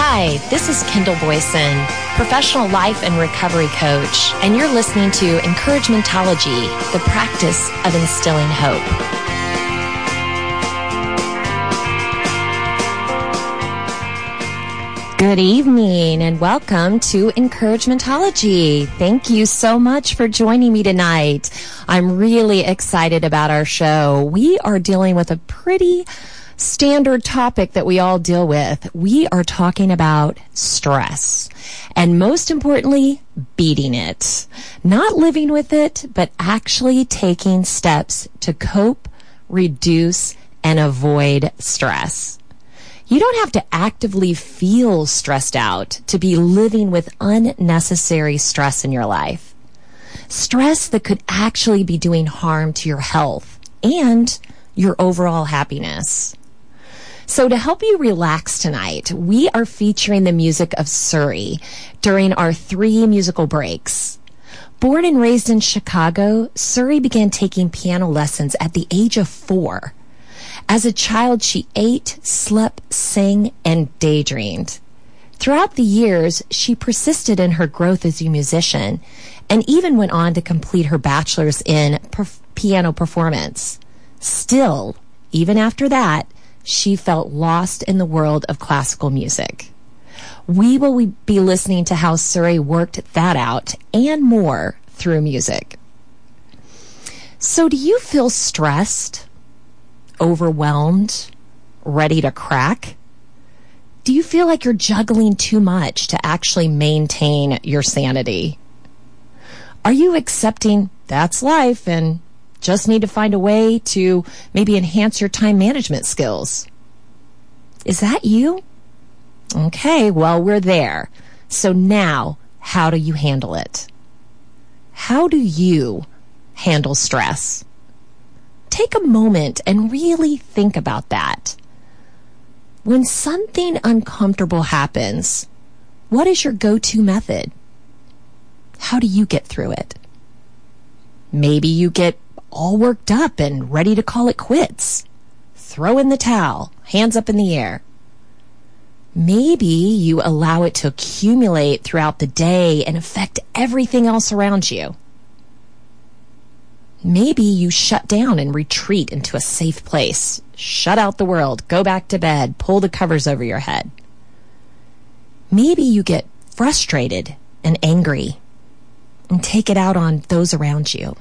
Hi, this is Kendall Boyson, professional life and recovery coach, and you're listening to Encouragementology, the practice of instilling hope. Good evening and welcome to Encouragementology. Thank you so much for joining me tonight. I'm really excited about our show. We are dealing with a pretty standard topic that we all deal with. We are talking about stress, and most importantly, beating it. Not living with it, but actually taking steps to cope, reduce, and avoid stress. You don't have to actively feel stressed out to be living with unnecessary stress in your life. Stress that could actually be doing harm to your health and your overall happiness. So to help you relax tonight, we are featuring the music of Suri during our 3 musical breaks. Born and raised in Chicago, Suri began taking piano lessons at the age of 4. As a child, she ate, slept, sang, and daydreamed. Throughout the years, she persisted in her growth as a musician and even went on to complete her bachelor's in piano performance. Still, even after that, she felt lost in the world of classical music. We will be listening to how Suri worked that out and more through music. So do you feel stressed, overwhelmed, ready to crack? Do you feel like you're juggling too much to actually maintain your sanity? Are you accepting that's life and just need to find a way to maybe enhance your time management skills? Is that you? Okay, well, we're there. So now, how do you handle it? How do you handle stress? Take a moment and really think about that. When something uncomfortable happens, what is your go-to method? How do you get through it? Maybe you get all worked up and ready to call it quits. Throw in the towel, hands up in the air. Maybe you allow it to accumulate throughout the day and affect everything else around you. Maybe you shut down and retreat into a safe place. Shut out the world, go back to bed, pull the covers over your head. Maybe you get frustrated and angry and take it out on those around you.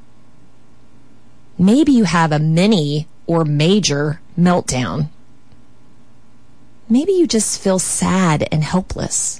Maybe you have a mini or major meltdown. Maybe you just feel sad and helpless.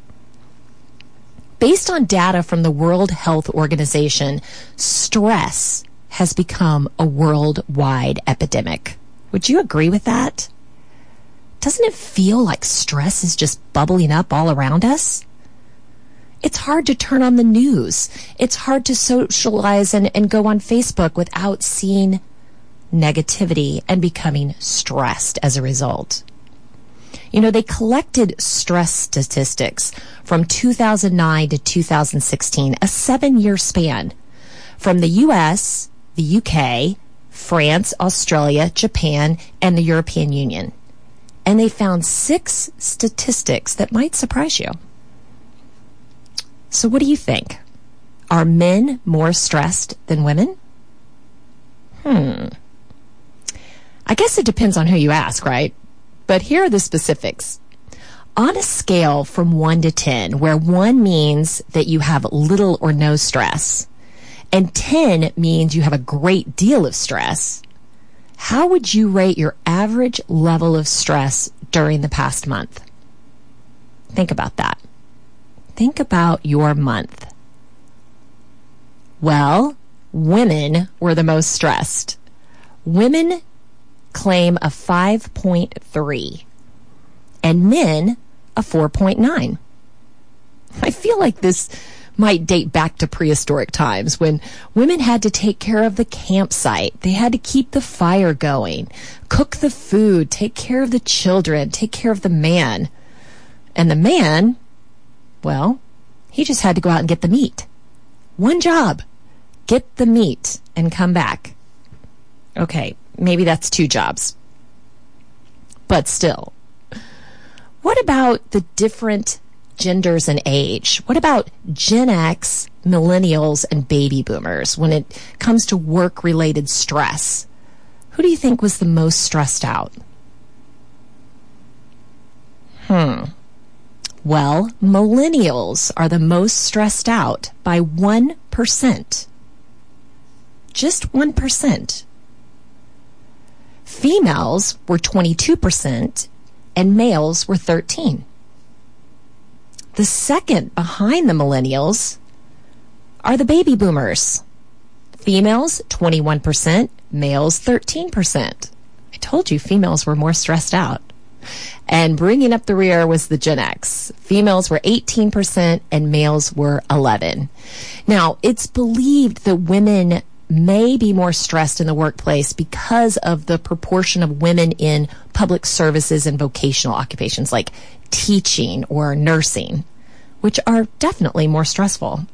Based on data from the World Health Organization, stress has become a worldwide epidemic. Would you agree with that? Doesn't it feel like stress is just bubbling up all around us? It's hard to turn on the news. It's hard to socialize and go on Facebook without seeing negativity and becoming stressed as a result. You know, they collected stress statistics from 2009 to 2016, a 7-year span, from the U.S., the U.K., France, Australia, Japan, and the European Union. And they found 6 statistics that might surprise you. So what do you think? Are men more stressed than women? I guess it depends on who you ask, right? But here are the specifics. On a scale from 1 to 10, where 1 means that you have little or no stress, and 10 means you have a great deal of stress, how would you rate your average level of stress during the past month? Think about that. Think about your month. Well, women were the most stressed. Women claim a 5.3 and men a 4.9. I feel like this might date back to prehistoric times when women had to take care of the campsite. They had to keep the fire going, cook the food, take care of the children, take care of the man. And the man, well, he just had to go out and get the meat. One job, get the meat and come back. Okay, maybe that's 2 jobs. But still, What about the different genders and age? What about Gen X, millennials, and baby boomers when it comes to work-related stress? Who do you think was the most stressed out? Well, millennials are the most stressed out by 1%. Just 1%. Females were 22% and males were 13%. The second behind the millennials are the baby boomers. Females, 21%, males, 13%. I told you females were more stressed out. And bringing up the rear was the Gen X. Females were 18% and males were 11%. Now, it's believed that women may be more stressed in the workplace because of the proportion of women in public services and vocational occupations like teaching or nursing, which are definitely more stressful.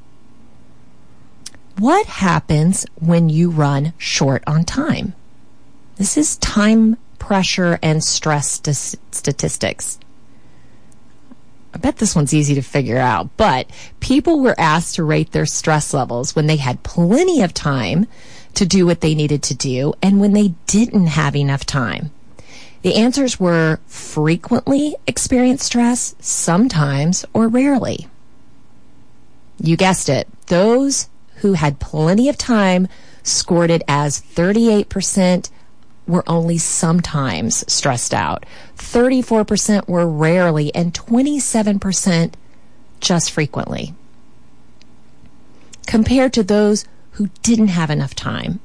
What happens when you run short on time? This is time pressure and stress statistics. I bet this one's easy to figure out, but people were asked to rate their stress levels when they had plenty of time to do what they needed to do and when they didn't have enough time. The answers were frequently experience stress, sometimes, or rarely. You guessed it. Those who had plenty of time scored it as 38% were only sometimes stressed out, 34% were rarely, and 27% just frequently. Compared to those who didn't have enough time,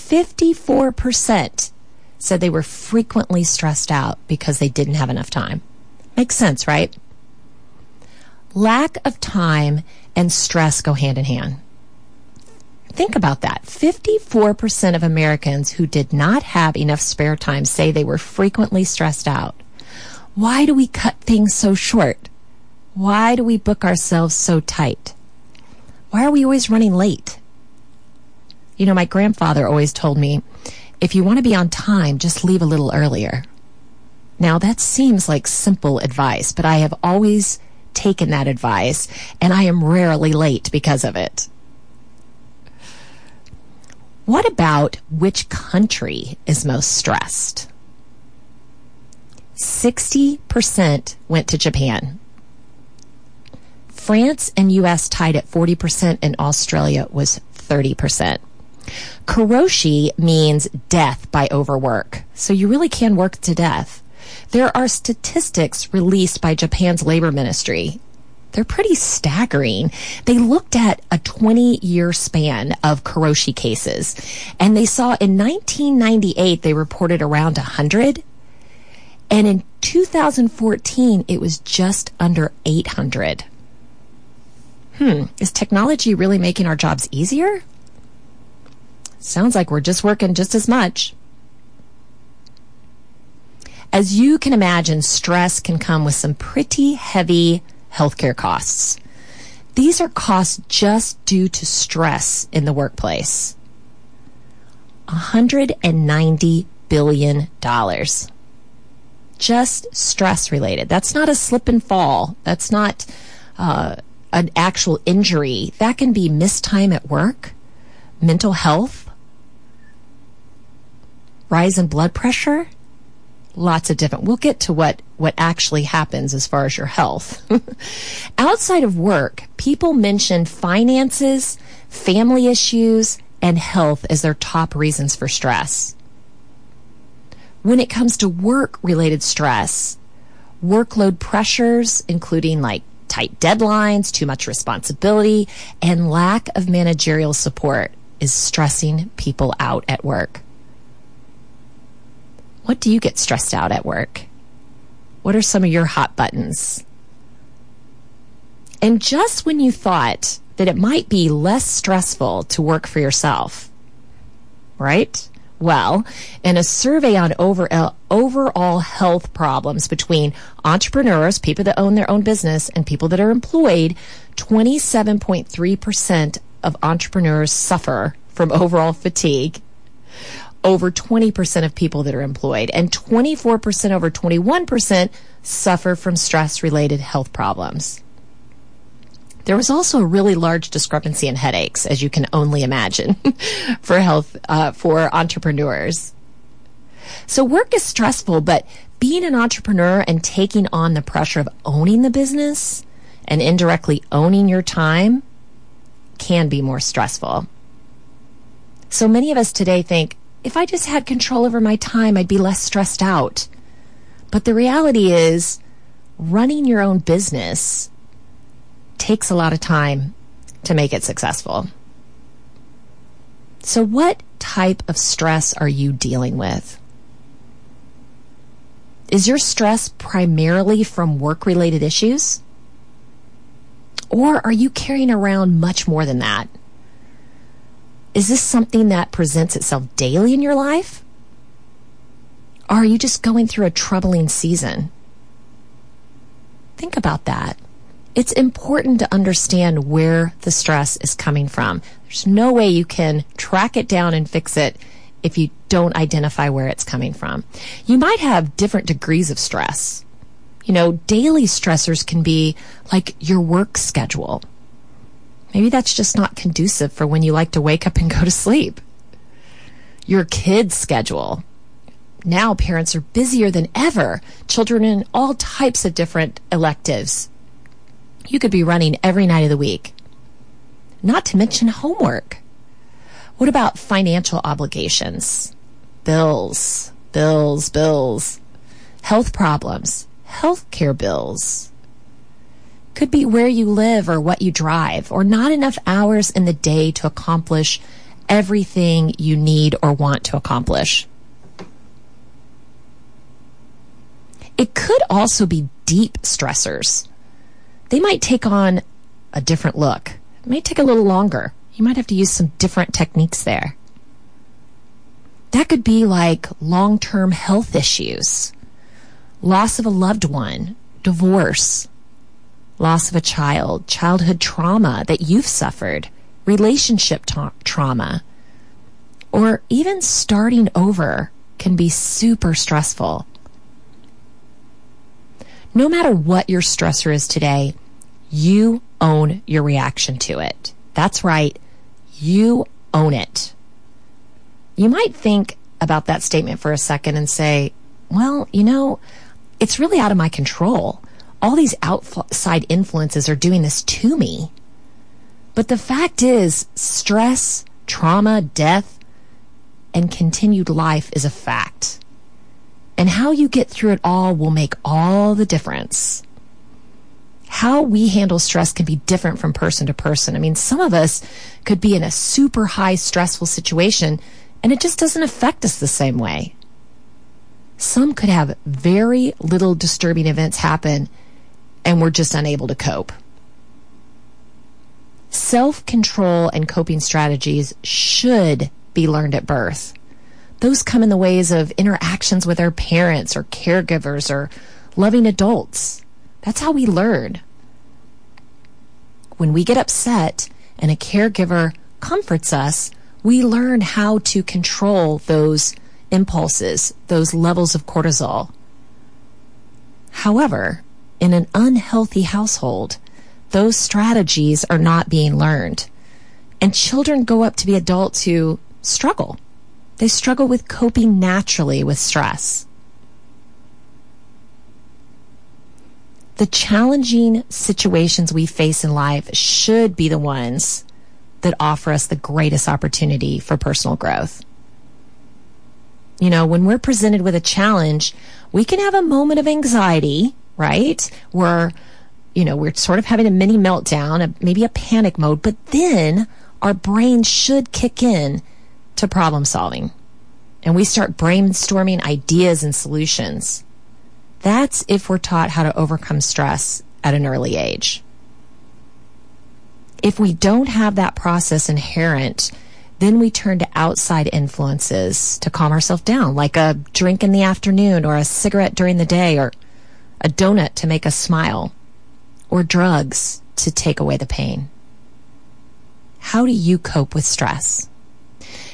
54% said they were frequently stressed out because they didn't have enough time. Makes sense, right? Lack of time and stress go hand in hand. Think about that. 54% of Americans who did not have enough spare time say they were frequently stressed out. Why do we cut things so short? Why do we book ourselves so tight? Why are we always running late? You know, my grandfather always told me, if you want to be on time, just leave a little earlier. Now, that seems like simple advice, but I have always taken that advice, and I am rarely late because of it. What about which country is most stressed? 60% went to Japan. France and U.S. tied at 40%, and Australia was 30%. Karoshi means death by overwork, so you really can work to death. There are statistics released by Japan's labor ministry. They're pretty staggering. They looked at a 20-year span of karoshi cases, and they saw in 1998 they reported around 100, and in 2014 it was just under 800. Is technology really making our jobs easier? Sounds like we're just working just as much. As you can imagine, stress can come with some pretty heavy healthcare costs. These are costs just due to stress in the workplace. $190 billion. Just stress related. That's not a slip and fall. That's not an actual injury. That can be missed time at work, mental health, rise in blood pressure. Lots of different. We'll get to what actually happens as far as your health. Outside of work, people mention finances, family issues, and health as their top reasons for stress. When it comes to work-related stress, workload pressures, including like tight deadlines, too much responsibility, and lack of managerial support is stressing people out at work. What do you get stressed out at work? What are some of your hot buttons? And just when you thought that it might be less stressful to work for yourself, right? Well, in a survey on overall health problems between entrepreneurs, people that own their own business, and people that are employed, 27.3% of entrepreneurs suffer from overall fatigue. over 20% of people that are employed, and 24% over 21% suffer from stress-related health problems. There was also a really large discrepancy in headaches, as you can only imagine, for entrepreneurs. So work is stressful, but being an entrepreneur and taking on the pressure of owning the business and indirectly owning your time can be more stressful. So many of us today think, if I just had control over my time, I'd be less stressed out. But the reality is, running your own business takes a lot of time to make it successful. So what type of stress are you dealing with? Is your stress primarily from work-related issues? Or are you carrying around much more than that? Is this something that presents itself daily in your life? Or are you just going through a troubling season? Think about that. It's important to understand where the stress is coming from. There's no way you can track it down and fix it if you don't identify where it's coming from. You might have different degrees of stress. You know, daily stressors can be like your work schedule. Maybe that's just not conducive for when you like to wake up and go to sleep. Your kids' schedule. Now parents are busier than ever. Children in all types of different electives. You could be running every night of the week. Not to mention homework. What about financial obligations? Bills. Health problems. Healthcare bills. Could be where you live or what you drive, or not enough hours in the day to accomplish everything you need or want to accomplish. It could also be deep stressors. They might take on a different look. It may take a little longer. You might have to use some different techniques there. That could be like long-term health issues, loss of a loved one, divorce, loss of a child, childhood trauma that you've suffered, relationship trauma, or even starting over can be super stressful. No matter what your stressor is today, you own your reaction to it. That's right. You own it. You might think about that statement for a second and say, well, you know, it's really out of my control. All these outside influences are doing this to me. But the fact is, stress, trauma, death, and continued life is a fact. And how you get through it all will make all the difference. How we handle stress can be different from person to person. I mean, some of us could be in a super high stressful situation and it just doesn't affect us the same way. Some could have very little disturbing events happen and we're just unable to cope. Self-control and coping strategies should be learned at birth. Those come in the ways of interactions with our parents or caregivers or loving adults. That's how we learn. When we get upset and a caregiver comforts us, we learn how to control those impulses, those levels of cortisol. However, in an unhealthy household, those strategies are not being learned. And children grow up to be adults who struggle. They struggle with coping naturally with stress. The challenging situations we face in life should be the ones that offer us the greatest opportunity for personal growth. You know, when we're presented with a challenge, we can have a moment of anxiety, right? We're sort of having a mini meltdown, maybe a panic mode, but then our brain should kick in to problem solving. And we start brainstorming ideas and solutions. That's if we're taught how to overcome stress at an early age. If we don't have that process inherent, then we turn to outside influences to calm ourselves down, like a drink in the afternoon or a cigarette during the day or a donut to make us smile or drugs to take away the pain. How do you cope with stress?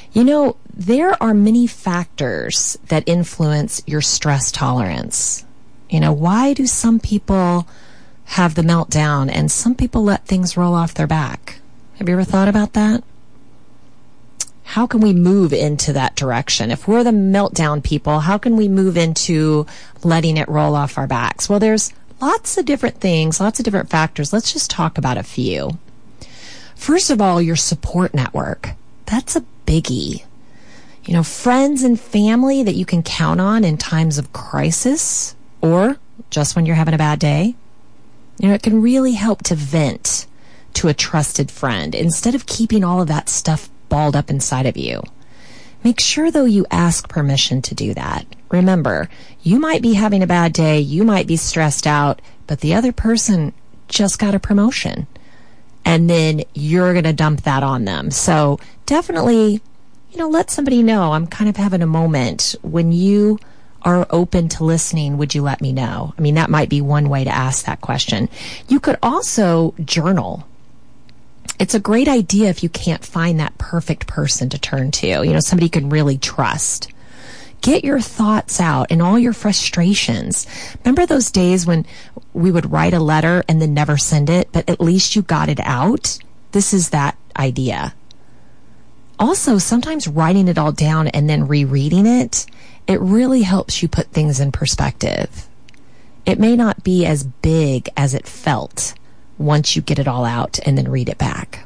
There are many factors that influence your stress tolerance. Why do some people have the meltdown and some people let things roll off their back? Have you ever thought about that? How can we move into that direction? If we're the meltdown people, how can we move into letting it roll off our backs? Well, there's lots of different things, lots of different factors. Let's just talk about a few. First of all, your support network. That's a biggie. Friends and family that you can count on in times of crisis or just when you're having a bad day. It can really help to vent to a trusted friend instead of keeping all of that stuff balled up inside of you. Make sure, though, you ask permission to do that. Remember, you might be having a bad day, you might be stressed out, but the other person just got a promotion. And then you're going to dump that on them. So definitely, let somebody know, I'm kind of having a moment. When you are open to listening, would you let me know? That might be one way to ask that question. You could also journal. It's a great idea if you can't find that perfect person to turn to, somebody you can really trust. Get your thoughts out and all your frustrations. Remember those days when we would write a letter and then never send it, but at least you got it out? This is that idea. Also, sometimes writing it all down and then rereading it, it really helps you put things in perspective. It may not be as big as it felt once you get it all out and then read it back.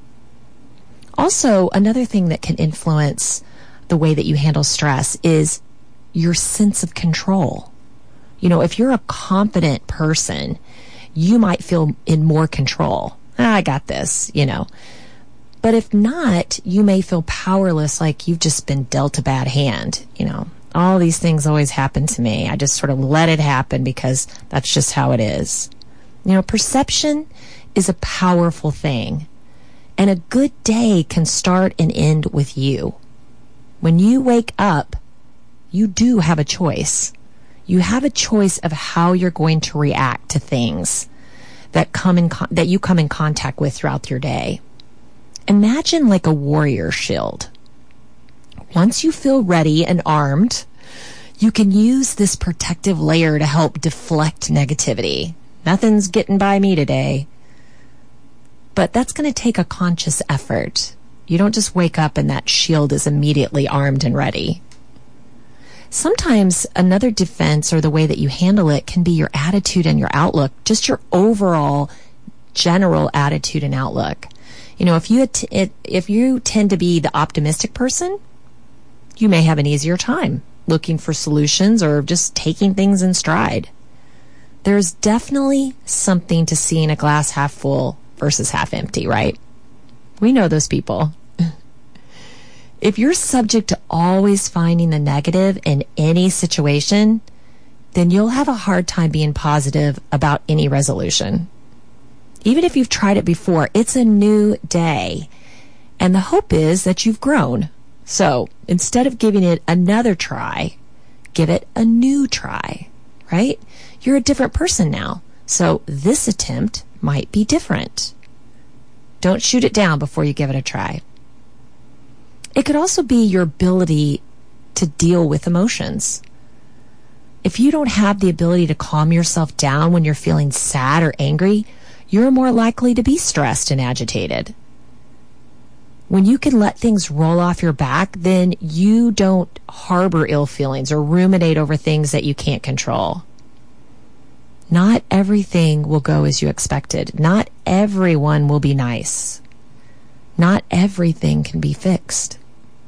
Also, another thing that can influence the way that you handle stress is your sense of control. If you're a confident person, you might feel in more control. I got this, But if not, you may feel powerless, like you've just been dealt a bad hand. All these things always happen to me. I just sort of let it happen because that's just how it is. Perception is a powerful thing, and a good day can start and end with you. When you wake up, you do have a choice. You have a choice of how you're going to react to things that you come in contact with throughout your day. Imagine like a warrior shield. Once you feel ready and armed, you can use this protective layer to help deflect negativity. Nothing's getting by me today. But that's going to take a conscious effort. You don't just wake up and that shield is immediately armed and ready. Sometimes another defense, or the way that you handle it, can be your attitude and your outlook, just your overall general attitude and outlook. If you tend to be the optimistic person, you may have an easier time looking for solutions or just taking things in stride. There's definitely something to seeing a glass half full versus half empty, right? We know those people. If you're subject to always finding the negative in any situation, then you'll have a hard time being positive about any resolution. Even if you've tried it before, it's a new day. And the hope is that you've grown. So instead of giving it another try, give it a new try, right? You're a different person now. So this attempt might be different. Don't shoot it down before you give it a try. It could also be your ability to deal with emotions. If you don't have the ability to calm yourself down when you're feeling sad or angry, you're more likely to be stressed and agitated. When you can let things roll off your back, then you don't harbor ill feelings or ruminate over things that you can't control. Not everything will go as you expected. Not everyone will be nice. Not everything can be fixed.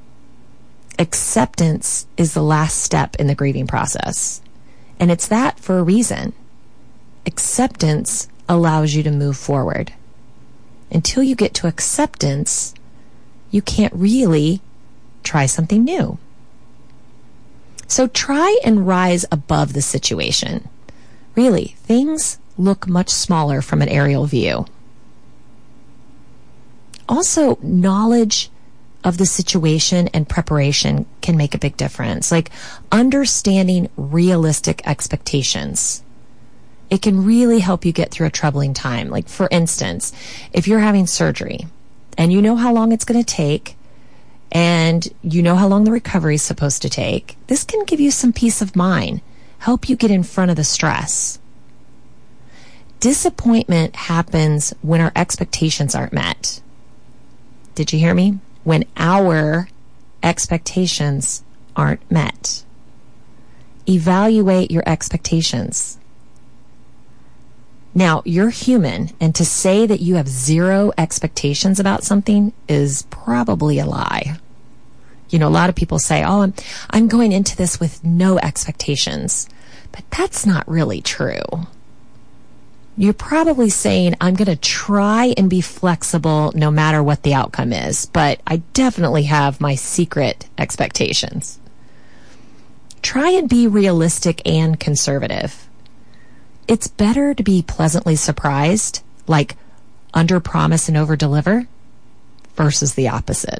Acceptance is the last step in the grieving process. And it's that for a reason. Acceptance allows you to move forward. Until you get to acceptance, you can't really try something new. So try and rise above the situation. Really, things look much smaller from an aerial view. Also, knowledge of the situation and preparation can make a big difference. Like understanding realistic expectations. It can really help you get through a troubling time. Like, for instance, if you're having surgery and you know how long it's going to take, and you know how long the recovery is supposed to take, this can give you some peace of mind, help you get in front of the stress. Disappointment happens when our expectations aren't met. Did you hear me? When our expectations aren't met. Evaluate your expectations. Now, you're human, and to say that you have zero expectations about something is probably a lie. You know, a lot of people say, oh, I'm going into this with no expectations. But that's not really true. You're probably saying, I'm going to try and be flexible no matter what the outcome is, but I definitely have my secret expectations. Try and be realistic and conservative. It's better to be pleasantly surprised, like under promise and over deliver, versus the opposite.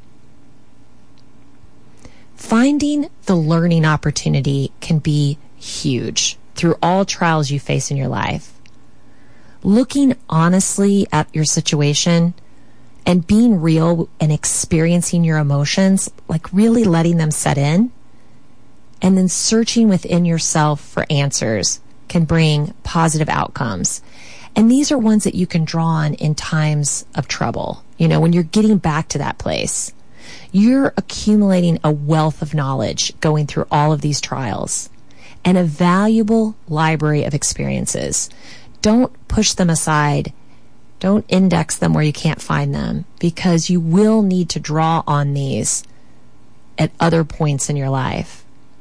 Finding the learning opportunity can be huge through all trials you face in your life. Looking honestly at your situation and being real and experiencing your emotions, like really letting them set in, and then searching within yourself for answers can bring positive outcomes. And these are ones that you can draw on in times of trouble. You know, when you're getting back to that place, you're accumulating a wealth of knowledge going through all of these trials and a valuable library of experiences. Don't push them aside. Don't index them where you can't find them, because you will need to draw on these at other points in your life.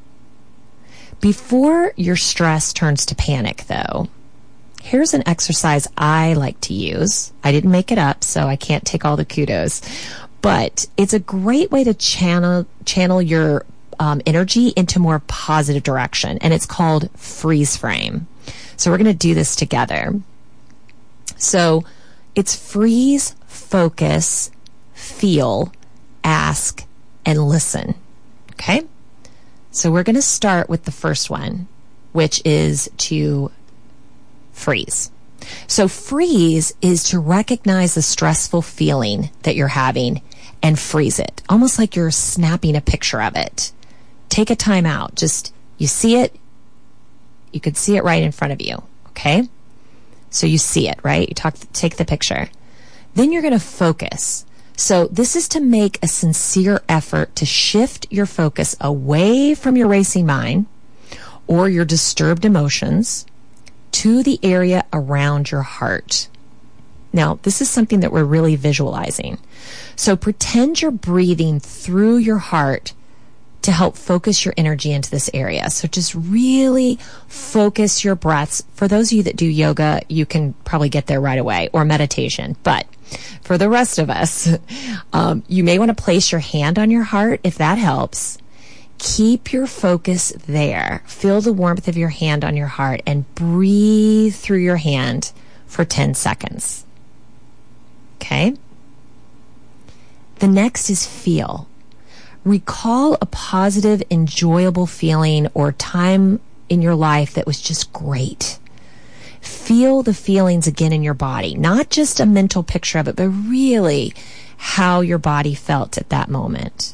Before your stress turns to panic, though, here's an exercise I like to use. I didn't make it up, so I can't take all the kudos. But it's a great way to channel your energy into more positive direction, and it's called freeze frame. So we're going to do this together. So it's freeze, focus, feel, ask, and listen. Okay? So we're going to start with the first one, which is to freeze. So freeze is to recognize the stressful feeling that you're having and freeze it, almost like you're snapping a picture of it. Take a time out. Just, you see it, you could see it right in front of you, okay? So you see it, right? You take the picture. Then you're going to focus. So this is to make a sincere effort to shift your focus away from your racing mind or your disturbed emotions to the area around your heart. Now, this is something that we're really visualizing. So pretend you're breathing through your heart to help focus your energy into this area. So just really focus your breaths. For those of you that do yoga, you can probably get there right away, or meditation. But for the rest of us, you may want to place your hand on your heart if that helps. Keep your focus there. Feel the warmth of your hand on your heart and breathe through your hand for 10 seconds. Okay? The next is feel. Recall a positive, enjoyable feeling or time in your life that was just great. Feel the feelings again in your body, not just a mental picture of it, but really how your body felt at that moment.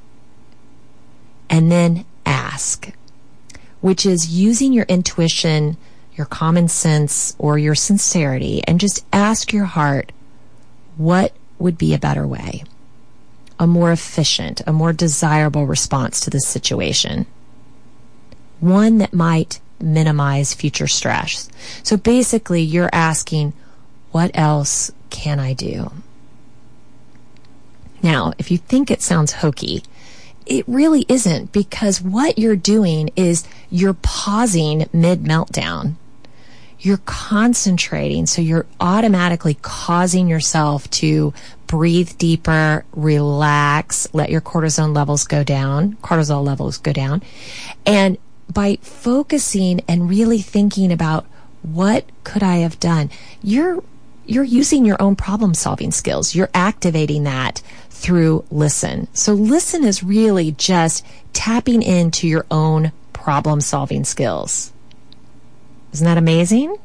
And then ask, which is using your intuition, your common sense, or your sincerity, and just ask your heart, what would be a better way? A more efficient, a more desirable response to this situation. One that might minimize future stress. So basically, you're asking, what else can I do? Now, if you think it sounds hokey, it really isn't, because what you're doing is you're pausing mid-meltdown. You're concentrating, so you're automatically causing yourself to breathe deeper, relax, let your cortisol levels go down. And by focusing and really thinking about what could I have done, you're using your own problem-solving skills. You're activating that through listen. So listen is really just tapping into your own problem-solving skills. Isn't that amazing?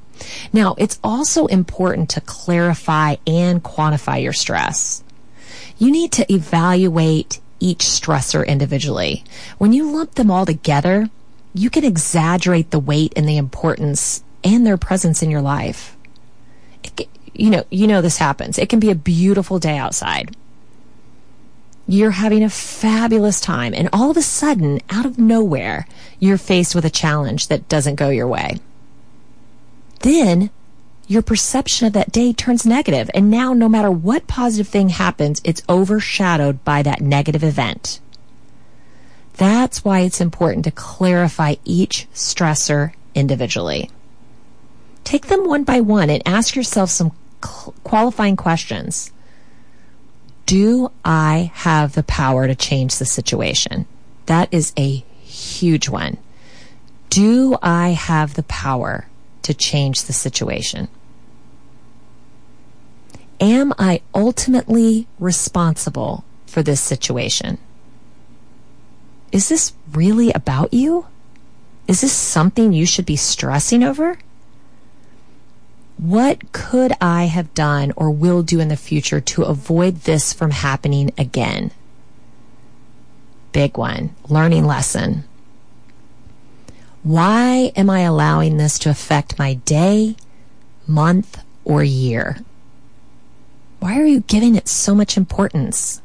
Now, it's also important to clarify and quantify your stress. You need to evaluate each stressor individually. When you lump them all together, you can exaggerate the weight and the importance and their presence in your life. You know this happens. It can be a beautiful day outside. You're having a fabulous time, and all of a sudden, out of nowhere, you're faced with a challenge that doesn't go your way. Then, your perception of that day turns negative, and now no matter what positive thing happens, it's overshadowed by that negative event. That's why it's important to clarify each stressor individually. Take them one by one and ask yourself some qualifying questions. Do I have the power to change the situation? That is a huge one. Do I have the power to change the situation? Am I ultimately responsible for this situation? Is this really about you? Is this something you should be stressing over? What could I have done or will do in the future to avoid this from happening again? Big one. Learning lesson. Why am I allowing this to affect my day, month, or year? Why are you giving it so much importance?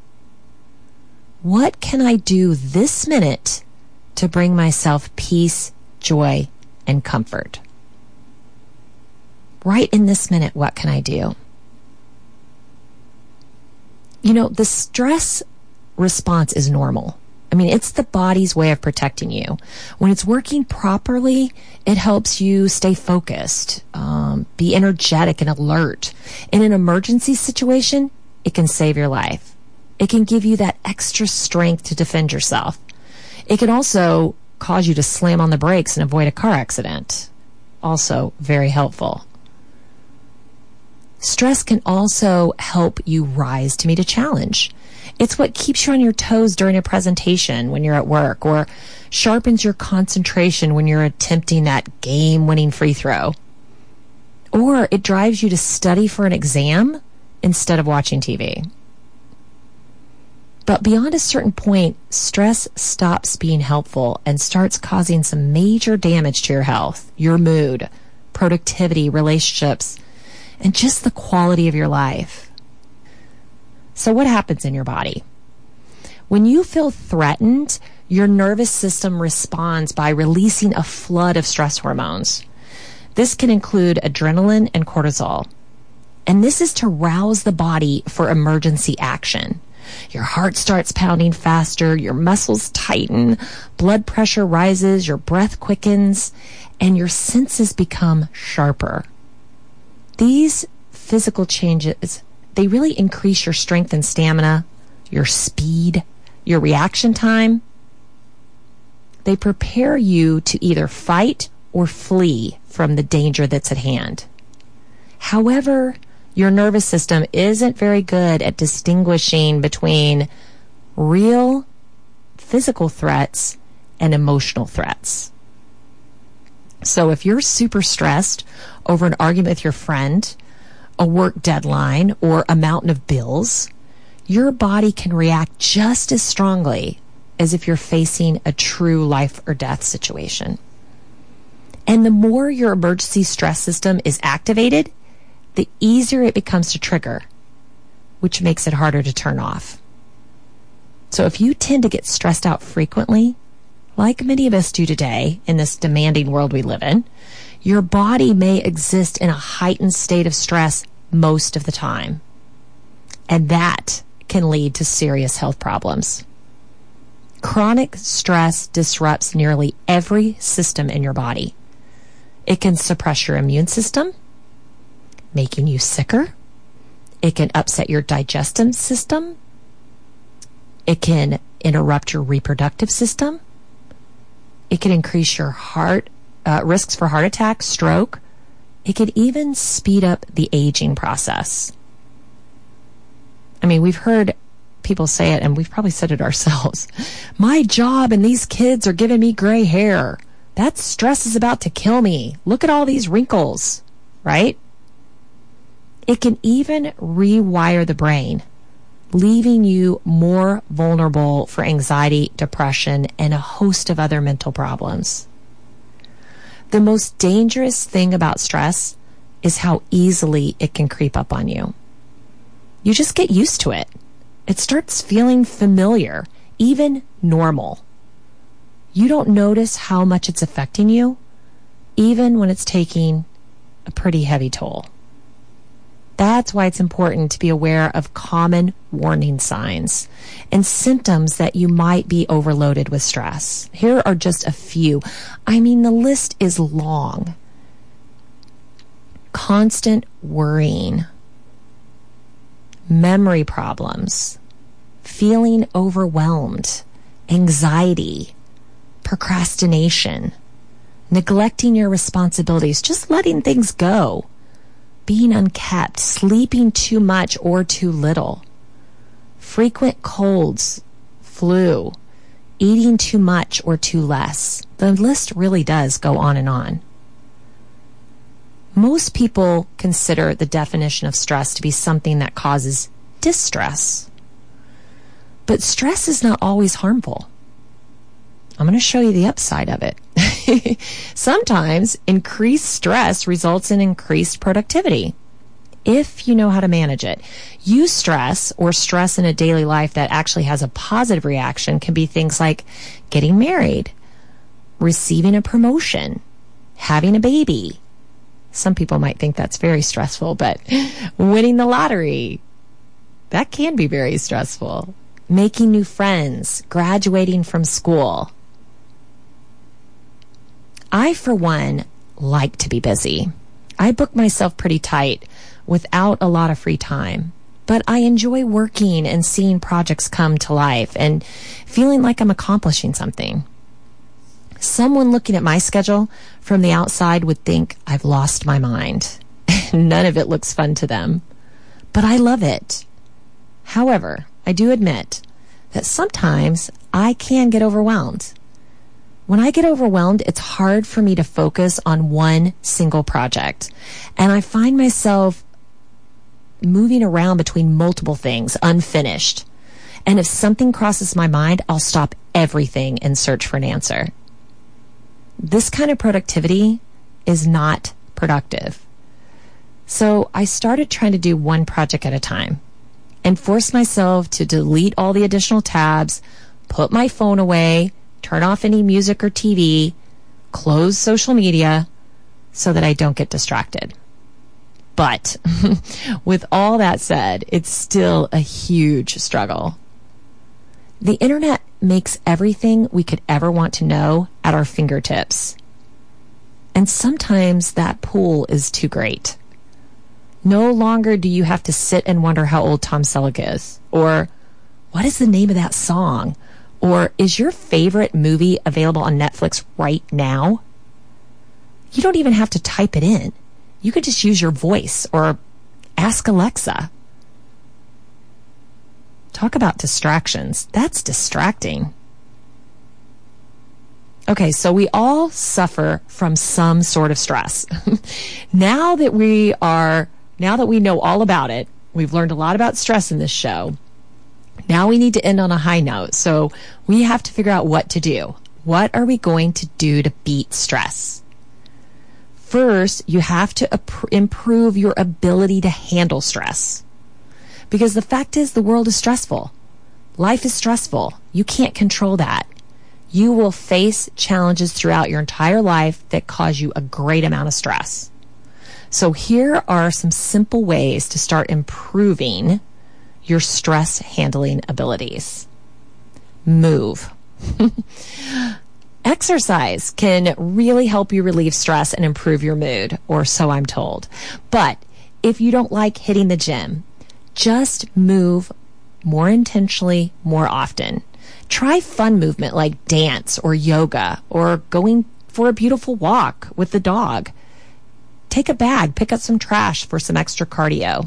What can I do this minute to bring myself peace, joy, and comfort? Right in this minute, what can I do? The stress response is normal. It's the body's way of protecting you. When it's working properly, it helps you stay focused, be energetic and alert. In an emergency situation, it can save your life. It can give you that extra strength to defend yourself. It can also cause you to slam on the brakes and avoid a car accident. Also very helpful. Stress can also help you rise to meet a challenge. It's what keeps you on your toes during a presentation when you're at work, or sharpens your concentration when you're attempting that game-winning free throw. Or it drives you to study for an exam instead of watching TV. But beyond a certain point, stress stops being helpful and starts causing some major damage to your health, your mood, productivity, relationships, and just the quality of your life. So what happens in your body? When you feel threatened, your nervous system responds by releasing a flood of stress hormones. This can include adrenaline and cortisol. And this is to rouse the body for emergency action. Your heart starts pounding faster, your muscles tighten, blood pressure rises, your breath quickens, and your senses become sharper. These physical changes, they really increase your strength and stamina, your speed, your reaction time. They prepare you to either fight or flee from the danger that's at hand. However, your nervous system isn't very good at distinguishing between real physical threats and emotional threats. So if you're super stressed over an argument with your friend, a work deadline, or a mountain of bills, your body can react just as strongly as if you're facing a true life or death situation. And the more your emergency stress system is activated, the easier it becomes to trigger, which makes it harder to turn off. So if you tend to get stressed out frequently, like many of us do today in this demanding world we live in, your body may exist in a heightened state of stress most of the time. And that can lead to serious health problems. Chronic stress disrupts nearly every system in your body. It can suppress your immune system, making you sicker. It can upset your digestive system. It can interrupt your reproductive system. It can increase your risks for heart attack, stroke. It could even speed up the aging process. We've heard people say it, and we've probably said it ourselves. My job and these kids are giving me gray hair. That stress is about to kill me. Look at all these wrinkles, right? It can even rewire the brain leaving you more vulnerable for anxiety, depression, and a host of other mental problems. The most dangerous thing about stress is how easily it can creep up on you. You just get used to it. It starts feeling familiar, even normal. You don't notice how much it's affecting you, even when it's taking a pretty heavy toll. That's why it's important to be aware of common warning signs and symptoms that you might be overloaded with stress. Here are just a few. I mean, the list is long. Constant worrying, memory problems, feeling overwhelmed, anxiety, procrastination, neglecting your responsibilities, just letting things go, being unkept, sleeping too much or too little, frequent colds, flu, eating too much or too less. The list really does go on and on. Most people consider the definition of stress to be something that causes distress. But stress is not always harmful. I'm going to show you the upside of it. Sometimes increased stress results in increased productivity if you know how to manage it. Use stress or stress in a daily life that actually has a positive reaction can be things like getting married, receiving a promotion, having a baby. Some people might think that's very stressful, but winning the lottery, that can be very stressful. Making new friends, graduating from school. I, for one, like to be busy. I book myself pretty tight without a lot of free time, but I enjoy working and seeing projects come to life and feeling like I'm accomplishing something. Someone looking at my schedule from the outside would think I've lost my mind. None of it looks fun to them, but I love it. However, I do admit that sometimes I can get overwhelmed. When I get overwhelmed, it's hard for me to focus on one single project. And I find myself moving around between multiple things, unfinished. And if something crosses my mind, I'll stop everything and search for an answer. This kind of productivity is not productive. So I started trying to do one project at a time and force myself to delete all the additional tabs, put my phone away, turn off any music or TV, close social media so that I don't get distracted. But with all that said, it's still a huge struggle. The internet makes everything we could ever want to know at our fingertips. And sometimes that pool is too great. No longer do you have to sit and wonder how old Tom Selleck is, or what is the name of that song, or is your favorite movie available on Netflix right now? You don't even have to type it in. You could just use your voice or ask Alexa. Talk about distractions. That's distracting. Okay, so we all suffer from some sort of stress. Now that we know all about it, we've learned a lot about stress in this show. Now we need to end on a high note. So we have to figure out what to do. What are we going to do to beat stress? First, you have to improve your ability to handle stress. Because the fact is, the world is stressful. Life is stressful. You can't control that. You will face challenges throughout your entire life that cause you a great amount of stress. So here are some simple ways to start improving your stress handling abilities. Move. Exercise can really help you relieve stress and improve your mood, or so I'm told. But if you don't like hitting the gym, just move more intentionally, more often. Try fun movement like dance or yoga or going for a beautiful walk with the dog. Take a bag, pick up some trash for some extra cardio.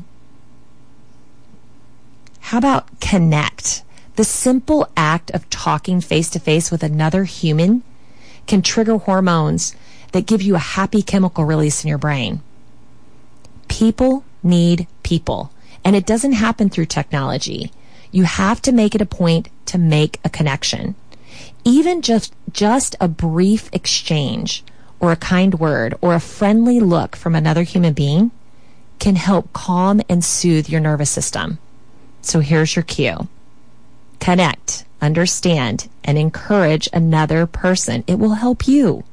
How about connect? The simple act of talking face to face with another human can trigger hormones that give you a happy chemical release in your brain. People need people, and it doesn't happen through technology. You have to make it a point to make a connection. Even just a brief exchange or a kind word or a friendly look from another human being can help calm and soothe your nervous system. So here's your cue. Connect, understand, and encourage another person. It will help you.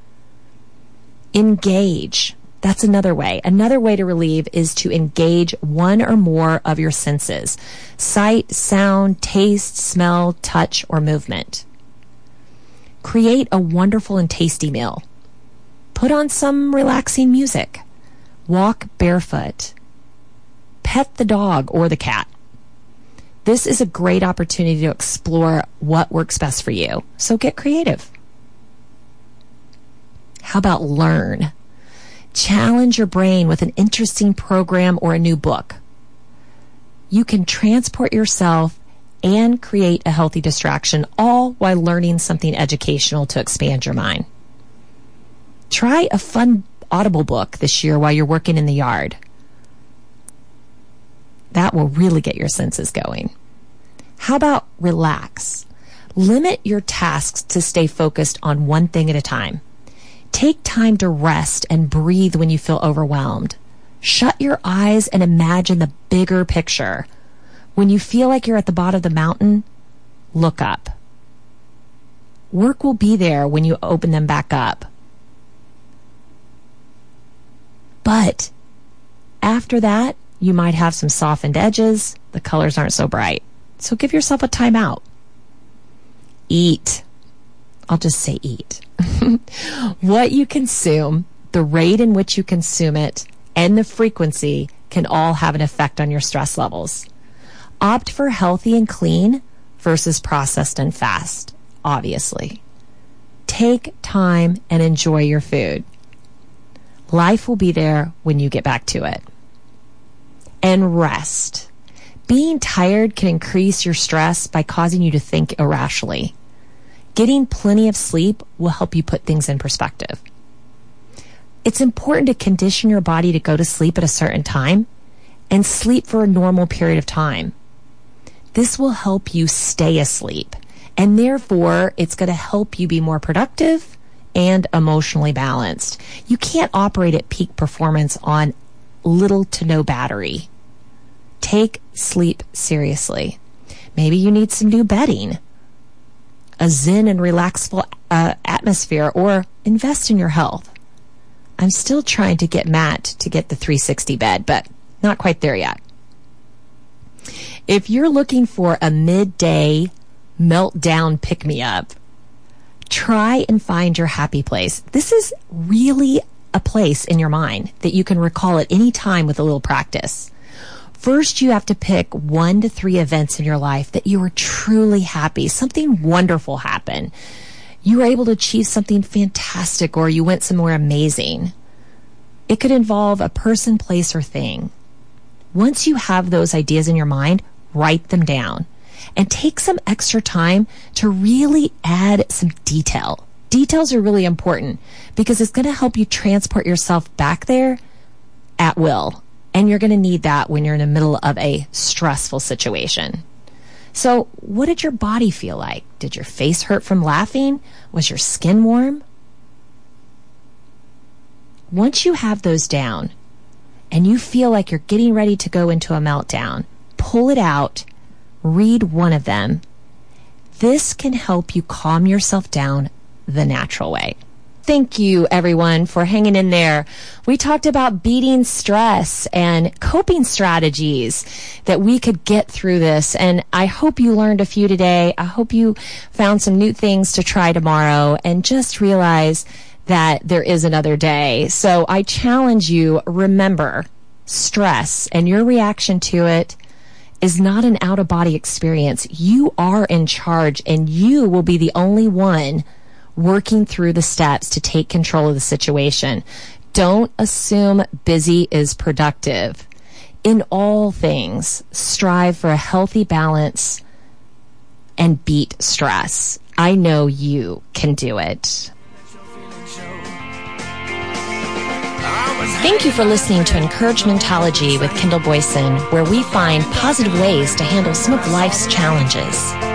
Engage. That's another way. Another way to relieve is to engage one or more of your senses: sight, sound, taste, smell, touch, or movement. Create a wonderful and tasty meal. Put on some relaxing music. Walk barefoot. Pet the dog or the cat. This is a great opportunity to explore what works best for you. So get creative. How about learn? Challenge your brain with an interesting program or a new book. You can transport yourself and create a healthy distraction, all while learning something educational to expand your mind. Try a fun Audible book this year while you're working in the yard. That will really get your senses going. How about relax? Limit your tasks to stay focused on one thing at a time. Take time to rest and breathe when you feel overwhelmed. Shut your eyes and imagine the bigger picture. When you feel like you're at the bottom of the mountain, look up. Work will be there when you open them back up. But after that, you might have some softened edges. The colors aren't so bright. So give yourself a timeout. Eat. I'll just say eat. What you consume, the rate in which you consume it, and the frequency can all have an effect on your stress levels. Opt for healthy and clean versus processed and fast, obviously. Take time and enjoy your food. Life will be there when you get back to it. And rest. Being tired can increase your stress by causing you to think irrationally. Getting plenty of sleep will help you put things in perspective. It's important to condition your body to go to sleep at a certain time and sleep for a normal period of time. This will help you stay asleep, and therefore it's going to help you be more productive and emotionally balanced. You can't operate at peak performance on little to no battery. Take sleep seriously. Maybe you need some new bedding, a zen and relaxful atmosphere, or invest in your health. I'm still trying to get Matt to get the 360 bed, but not quite there yet. If you're looking for a midday meltdown pick-me-up, try and find your happy place. This is really a place in your mind that you can recall at any time with a little practice. First, you have to pick 1 to 3 events in your life that you were truly happy. Something wonderful happened. You were able to achieve something fantastic, or you went somewhere amazing. It could involve a person, place, or thing. Once you have those ideas in your mind, write them down and take some extra time to really add some detail. Details are really important because it's going to help you transport yourself back there at will. And you're going to need that when you're in the middle of a stressful situation. So what did your body feel like? Did your face hurt from laughing? Was your skin warm? Once you have those down and you feel like you're getting ready to go into a meltdown, pull it out, read one of them. This can help you calm yourself down the natural way. Thank you, everyone, for hanging in there. We talked about beating stress and coping strategies that we could get through this. And I hope you learned a few today. I hope you found some new things to try tomorrow and just realize that there is another day. So I challenge you, remember, stress and your reaction to it is not an out-of-body experience. You are in charge, and you will be the only one working through the steps to take control of the situation. Don't assume busy is productive. In all things, strive for a healthy balance and beat stress. I know you can do it. Thank you for listening to Encouragementology with Kendall Boyson, where we find positive ways to handle some of life's challenges.